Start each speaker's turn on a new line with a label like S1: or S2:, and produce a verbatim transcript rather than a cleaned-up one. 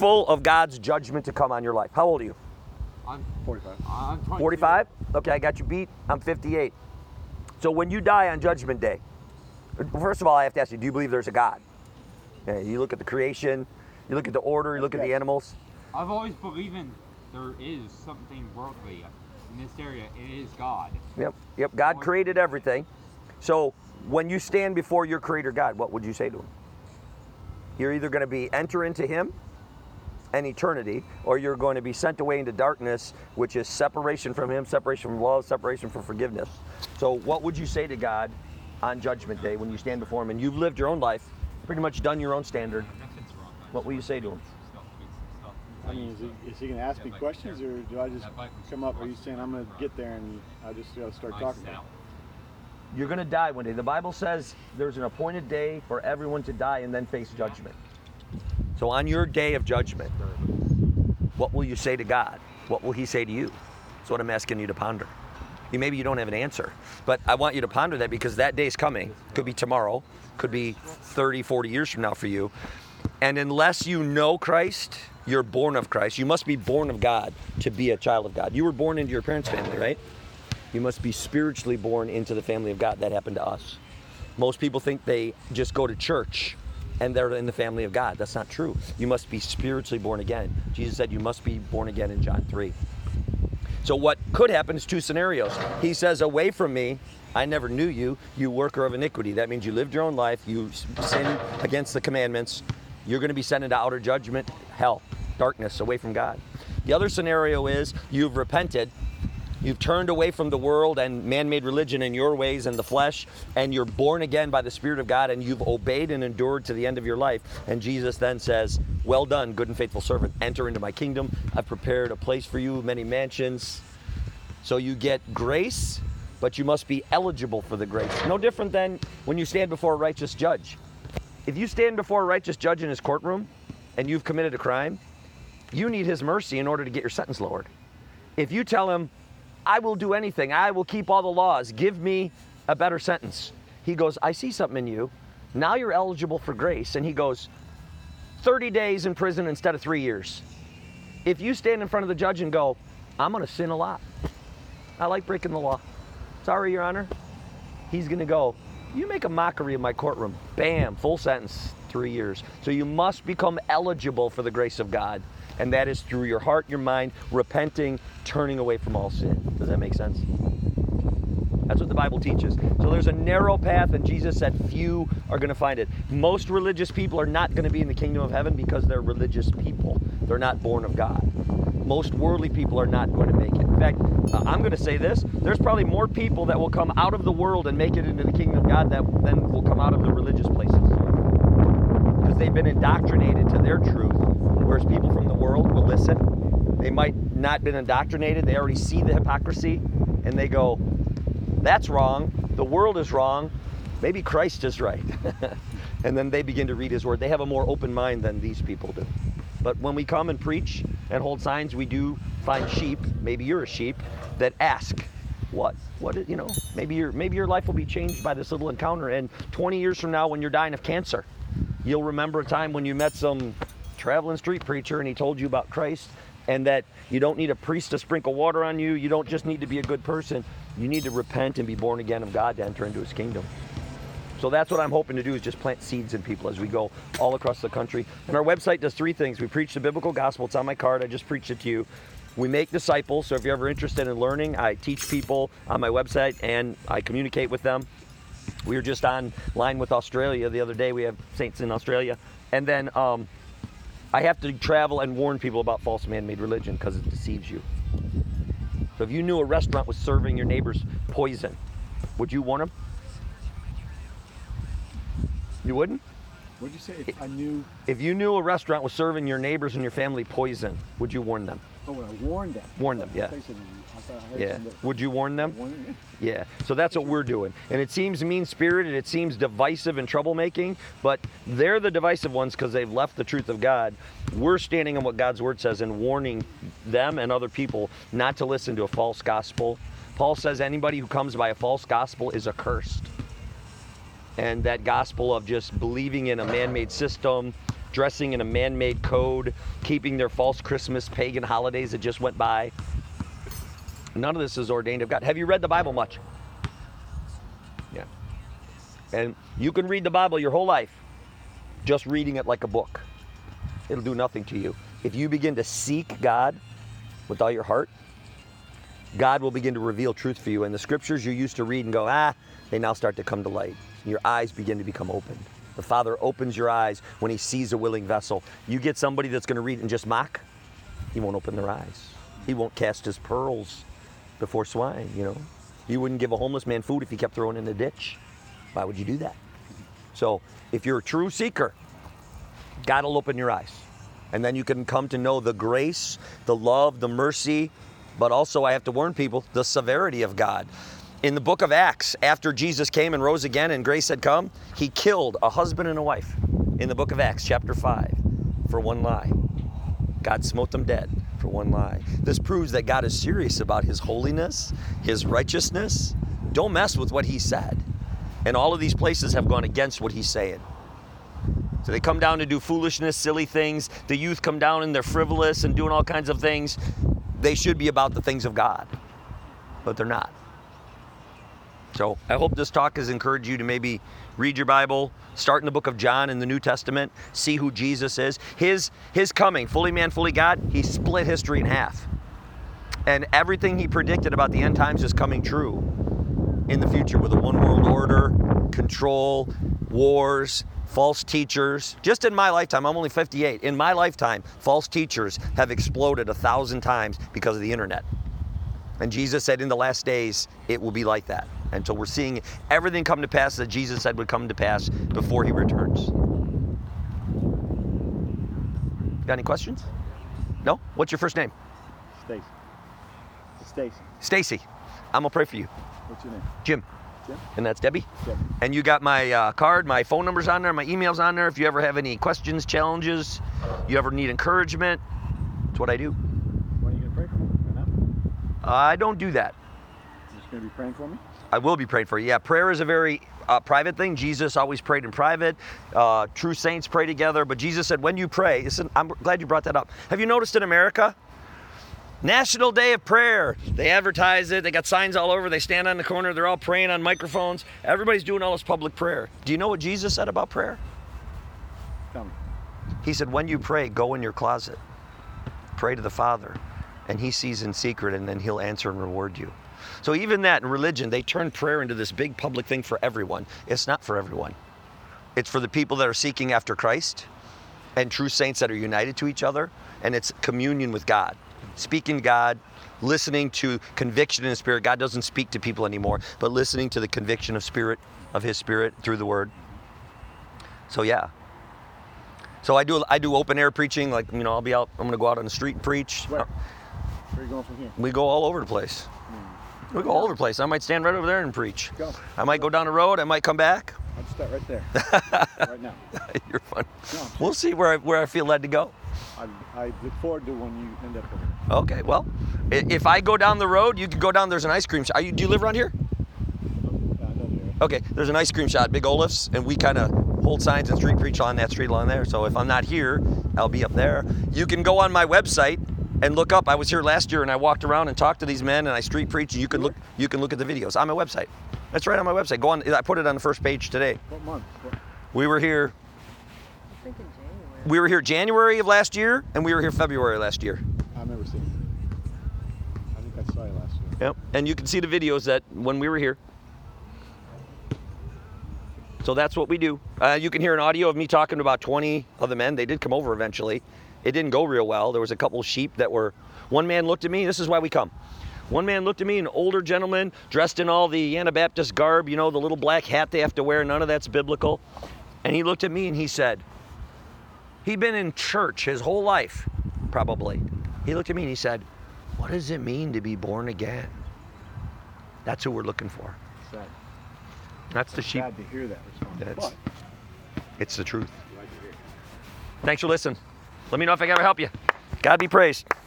S1: fearful of God's judgment to come on your life? How old are you?
S2: I'm forty-five. I'm twenty-two.
S1: forty-five? Okay, I got you beat. I'm fifty-eight. So when you die on Judgment Day, first of all, I have to ask you, do you believe there's a God? Yeah, you look at the creation, you look at the order, you look at the animals.
S2: I've always believed in there is something worldly in this area. It is God.
S1: Yep, yep. God created everything. So when you stand before your Creator God, what would you say to Him? You're either going to be enter into Him and eternity, or you're going to be sent away into darkness, which is separation from Him, separation from love, separation from forgiveness. So what would you say to God on Judgment Day when you stand before Him and you've lived your own life, pretty much done your own standard? What will you say to Him?
S3: I mean, is he, is he going to ask me questions, or do I just come up? Are you saying I'm going to get there and I just got to start talking about it?
S1: You're going to die one day. The Bible says there's an appointed day for everyone to die and then face judgment. So on your day of judgment, what will you say to God? What will He say to you? That's what I'm asking you to ponder. You, maybe you don't have an answer, but I want you to ponder that, because that day's coming. Could be tomorrow, could be thirty, forty years from now for you. And unless you know Christ, you're born of Christ. You must be born of God to be a child of God. You were born into your parents' family, right? You must be spiritually born into the family of God. That happened to us. Most people think they just go to church and they're in the family of God. That's not true. You must be spiritually born again. Jesus said you must be born again in John three. So what could happen is two scenarios. He says, away from me, I never knew you, you worker of iniquity. That means you lived your own life, you sinned against the commandments. You're going to be sent into outer judgment, hell, darkness, away from God. The other scenario is you've repented, you've turned away from the world and man-made religion and your ways and the flesh, and you're born again by the Spirit of God, and you've obeyed and endured to the end of your life. And Jesus then says, well done, good and faithful servant. Enter into my kingdom. I've prepared a place for you, many mansions. So you get grace, but you must be eligible for the grace. No different than when you stand before a righteous judge. If you stand before a righteous judge in his courtroom and you've committed a crime, you need his mercy in order to get your sentence lowered. If you tell him, I will do anything, I will keep all the laws, give me a better sentence, he goes, I see something in you. Now you're eligible for grace. And he goes, thirty days in prison instead of three years. If you stand in front of the judge and go, I'm going to sin a lot. I like breaking the law. Sorry, Your Honor. He's going to go, you make a mockery of my courtroom. Bam, full sentence, three years. So you must become eligible for the grace of God. And that is through your heart, your mind, repenting, turning away from all sin. Does that make sense? That's what the Bible teaches. So there's a narrow path, and Jesus said few are going to find it. Most religious people are not going to be in the kingdom of heaven because they're religious people. They're not born of God. Most worldly people are not going to make it. In fact, uh, I'm going to say this. There's probably more people that will come out of the world and make it into the kingdom of God that, than will come out of the religious places. Because they've been indoctrinated to their truth, whereas people from the world will listen. They might not been indoctrinated. They already see the hypocrisy, and they go, that's wrong. The world is wrong. Maybe Christ is right. And then they begin to read His Word. They have a more open mind than these people do. But when we come and preach and hold signs, we do find sheep, maybe you're a sheep, that ask, what? What is, you know, maybe your maybe your life will be changed by this little encounter. And twenty years from now, when you're dying of cancer, you'll remember a time when you met some traveling street preacher and he told you about Christ, and that you don't need a priest to sprinkle water on you. You don't just need to be a good person. You need to repent and be born again of God to enter into His kingdom. So that's what I'm hoping to do, is just plant seeds in people as we go all across the country. And our website does three things. We preach the biblical gospel. It's on my card. I just preached it to you. We make disciples. So if you're ever interested in learning, I teach people on my website and I communicate with them. We were just online with Australia the other day. We have saints in Australia. And then um, I have to travel and warn people about false man-made religion because it deceives you. So if you knew a restaurant was serving your neighbors poison, would you warn them? You wouldn't?
S3: What'd you say? If I knew...
S1: If you knew a restaurant was serving your neighbors and your family poison, would you warn them?
S3: Oh, I warned them.
S1: Warn them, yeah.
S3: I thought I heard
S1: Yeah.
S3: somebody-
S1: Would you warn them?
S3: Warn them?
S1: Yeah. So that's what we're doing. And it seems mean-spirited, it seems divisive and troublemaking, but they're the divisive ones because they've left the truth of God. We're standing on what God's Word says and warning them and other people not to listen to a false gospel. Paul says anybody who comes by a false gospel is accursed. And that gospel of just believing in a man-made system dressing in a man-made code, keeping their false Christmas pagan holidays that just went by. None of this is ordained of God. Have you read the Bible much? Yeah. And you can read the Bible your whole life just reading it like a book. It'll do nothing to you. If you begin to seek God with all your heart, God will begin to reveal truth for you. And the scriptures you used to read and go, ah, they now start to come to light. Your eyes begin to become open. The Father opens your eyes when he sees a willing vessel. You get somebody that's going to read and just mock, he won't open their eyes. He won't cast his pearls before swine, you know. You wouldn't give a homeless man food if he kept throwing in the ditch. Why would you do that? So if you're a true seeker, God will open your eyes. And then you can come to know the grace, the love, the mercy, but also I have to warn people, the severity of God. In the book of Acts, after Jesus came and rose again and grace had come, he killed a husband and a wife in the book of Acts, chapter five, for one lie. God smote them dead for one lie. This proves that God is serious about his holiness, his righteousness. Don't mess with what he said. And all of these places have gone against what he's saying. So they come down to do foolishness, silly things. The youth come down and they're frivolous and doing all kinds of things. They should be about the things of God, but they're not. So I hope this talk has encouraged you to maybe read your Bible, start in the book of John in the New Testament, see who Jesus is. His, his coming, fully man, fully God, he split history in half. And everything he predicted about the end times is coming true in the future with a one world order, control, wars, false teachers. Just in my lifetime, I'm only fifty-eight. In my lifetime, false teachers have exploded a thousand times because of the internet. And Jesus said in the last days, it will be like that. And so we're seeing everything come to pass that Jesus said would come to pass before he returns. Got any questions? No? What's your first name?
S3: Stacy. Stacy.
S1: Stacy. I'm gonna pray for you.
S3: What's your name?
S1: Jim.
S3: Jim?
S1: And that's Debbie?
S3: Debbie.
S1: And you got my uh, card, my phone number's on there, my email's on there. If you ever have any questions, challenges, you ever need encouragement, that's what I do.
S3: When are you going to pray for me? Right now?
S1: I don't do that.
S3: You're just going to be praying for me?
S1: I will be praying for you. Yeah, prayer is a very uh, private thing. Jesus always prayed in private. Uh, true saints pray together. But Jesus said, when you pray, listen, I'm glad you brought that up. Have you noticed in America? National Day of Prayer. They advertise it. They got signs all over. They stand on the corner. They're all praying on microphones. Everybody's doing all this public prayer. Do you know what Jesus said about prayer?
S3: Tell me.
S1: He said, when you pray, go in your closet. Pray to the Father. And he sees in secret, and then he'll answer and reward you. So even that in religion, they turn prayer into this big public thing for everyone. It's not for everyone. It's for the people that are seeking after Christ and true saints that are united to each other. And it's communion with God. Speaking to God, listening to conviction in the Spirit. God doesn't speak to people anymore, but listening to the conviction of Spirit, of His Spirit through the Word. So yeah. So I do I do open air preaching. Like, you know, I'll be out. I'm going to go out on the street and preach.
S3: Where? Where are you going from here?
S1: We go all over the place.
S3: Hmm.
S1: We go all over the place. I might stand right over there and preach.
S3: Go.
S1: I might go down the road. I might come back.
S3: I'll just start right there. Right now.
S1: You're fun.
S3: No.
S1: We'll see where I, where I feel led to go.
S3: I, I look forward to when you end up over here.
S1: Okay, well, i- if I go down the road, you can go down. There's an ice cream shop. Are you, do you live around here?
S3: Uh, I know the area.
S1: Okay, there's an ice cream shop, Big Olaf's, and we kind of hold signs and street preach on that street along there. So if I'm not here, I'll be up there. You can go on my website and look up. I was here last year and I walked around and talked to these men and I street preached. And you can look. You can look at the videos on my website. That's right on my website. Go on. I put it on the first page today.
S3: What month? What?
S1: We were here.
S4: I think in January.
S1: We were here January of last year, and we were here February last year.
S3: I've never seen it. I think I saw you last year.
S1: Yep. And you can see the videos that when we were here. So that's what we do. Uh, you can hear an audio of me talking to about twenty of the men. They did come over eventually. It didn't go real well. There was a couple of sheep that were, one man looked at me, this is why we come. One man looked at me, an older gentleman, dressed in all the Anabaptist garb, you know, the little black hat they have to wear, none of that's biblical. And he looked at me and he said, he'd been in church his whole life, probably. He looked at me and he said, what does it mean to be born again? That's who we're looking for.
S3: Sad.
S1: That's the sheep.
S3: Sad to hear that response.
S1: That's-
S3: But
S1: It's the truth.
S3: glad to hear it.
S1: Thanks for listening. Let me know if I can ever help you. God be praised.